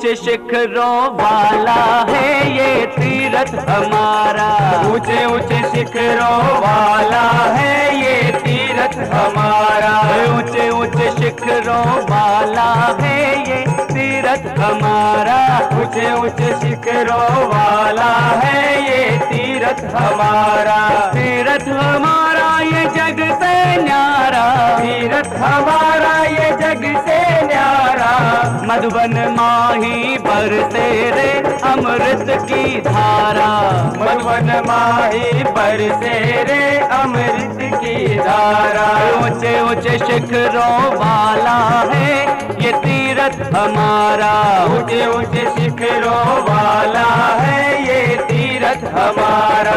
ऊंचे शिखरों वाला है ये तीरथ हमारा। ऊंचे ऊंचे शिखरों वाला है ये तीरथ हमारा। ऊंचे ऊंचे शिखरों वाला है ये तीरथ हमारा। ऊंचे ऊंचे शिखरों वाला है ये तीरथ हमारा। तीरथ हमारा ये जग से न्यारा। तीरथ हमारा ये जग से न्यारा। मधुबन माही बरसे रे अमृत की धारा। मधुबन माही बरसे रे अमृत की धारा। ऊंचे ऊंचे शिखरों वाला है ये तीरथ हमारा। ऊंचे ऊंचे शिखरों वाला है ये तीरथ हमारा।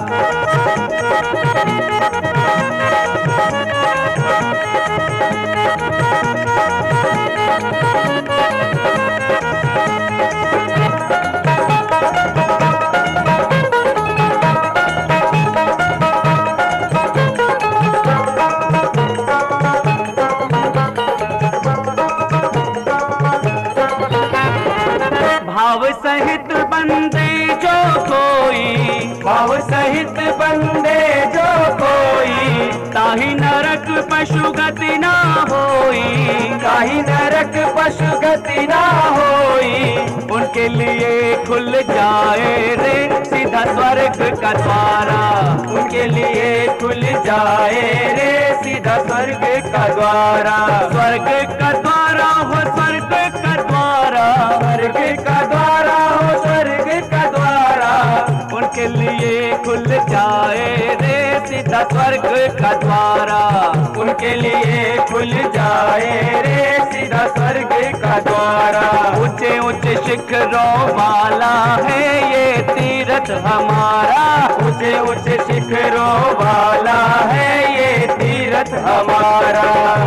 भाव सहित बंदे जो कोई। भाव सहित बंदे जो कोई। ताहि नरक पशु गति ना होई। काहि नरक पशु गति ना होई। उनके लिए खुल जाए रे सीधा स्वर्ग का द्वारा। उनके लिए खुल जाए रे सीधा स्वर्ग का द्वारा। स्वर्ग का द्वारा हो स्वर्ग का द्वारा। स्वर्ग का द्वारा हो स्वर्ग का द्वारा। उनके लिए खुल जाए रे सीधा स्वर्ग का द्वारा। उनके लिए खुल जाए रे सीधा स्वर्ग का द्वारा। ऊंचे ऊंचे शिखरों वाला है ये तीरथ हमारा। ऊंचे ऊंचे शिखरों वाला है ये तीरथ हमारा।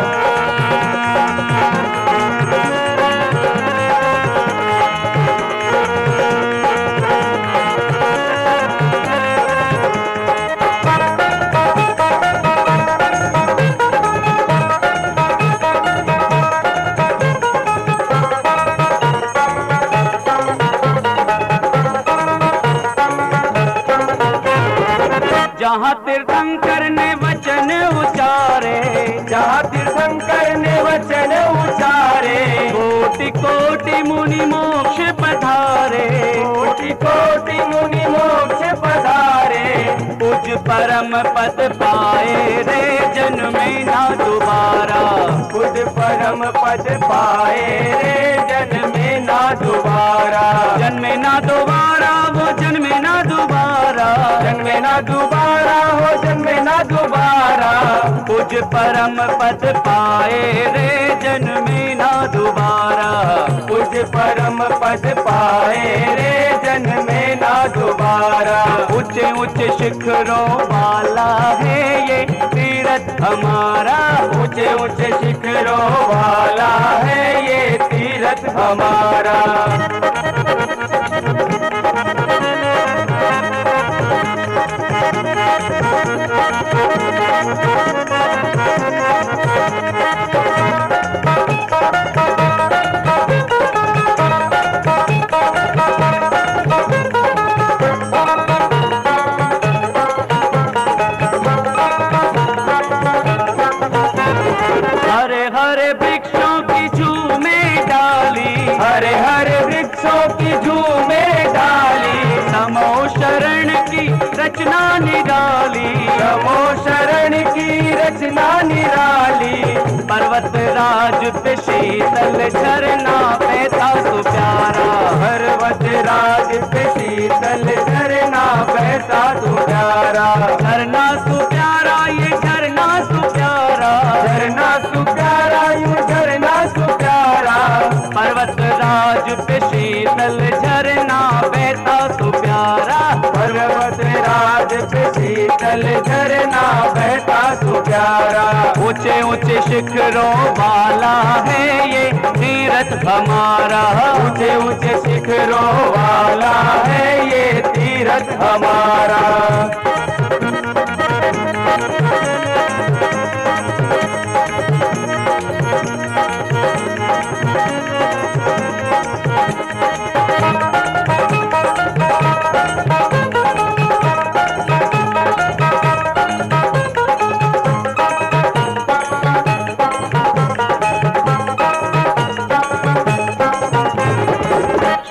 जहाँ तीर्थंकर ने वचन उचारे। जहाँ तीर्थंकर ने वचन उचारे। कोटि कोटि मुनि मोक्ष पधारे। कोटि कोटि मुनि मोक्ष पधारे। उज परम पद पाए रे जन्मे ना दोबारा। खुद परम पद पाए रे जन्मे ना दोबारा। जन्मे ना दोबारा वो जन्मे ना दोबारा। जन्मे ना दोबारा हो जन्मे ना दोबारा। उज परम पद पाए रे जन्मे ना दोबारा। उज परम पद पाए रे जन्मे ना दोबारा। ऊंचे ऊंचे शिखरों वाला है ये तीरथ हमारा। ऊंचे ऊंचे शिखरों वाला है ये तीरथ हमारा। हरे हरे वृक्षों की झूमे डाली। हरे हरे वृक्षों की झूमे डाली। नमो शरण की रचना निराली। नमो शरण की रचना निराली। पर्वत राज पे शीतल झरना बहता सुप्यारा। पर्वत राज पे शीतल झरना बहता सुप्यारा। झरना सुप्यारा ये झरना सुप्यारा। झरना सुप्यारा यूं झरना सुप्यारा। पर्वत राज पे शीतल झरना बहता सुप्यारा। पर्वत राज पे शीतल झरना बहता सुप्यारा। ऊंचे ऊंचे शिखरों वाला है ये तीरथ हमारा। ऊंचे ऊंचे शिखरों वाला है ये तीरथ हमारा।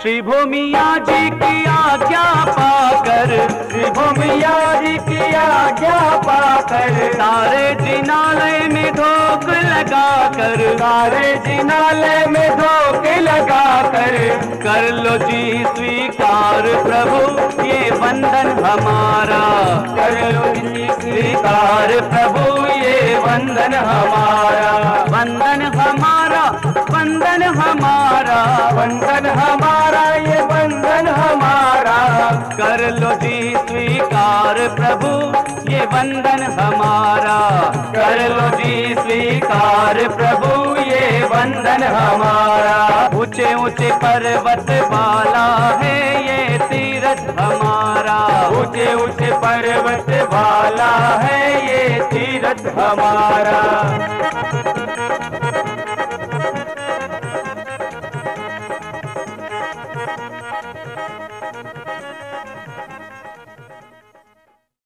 श्री भूमिया जी की आज्ञा पाकर, श्री भूमिया जी की आज्ञा पाकर, सारे जिनालय में धोख लगाकर, सारे जिनालय में धोख लगाकर, कर लो जी स्वीकार प्रभु ये वंदन हमारा, कर लो जी स्वीकार प्रभु ये वंदन हमारा, वंदन हमारा, वंदन हमारा, वंदन हमारा ये वंदन हमारा, कर लो जी स्वीकार प्रभु ये वंदन हमारा, कर लो जी स्वीकार प्रभु ये वंदन हमारा। ऊंचे ऊंचे पर्वत वाला है ये तीरथ हमारा, ऊंचे ऊंचे पर्वत वाला है ये तीरथ हमारा,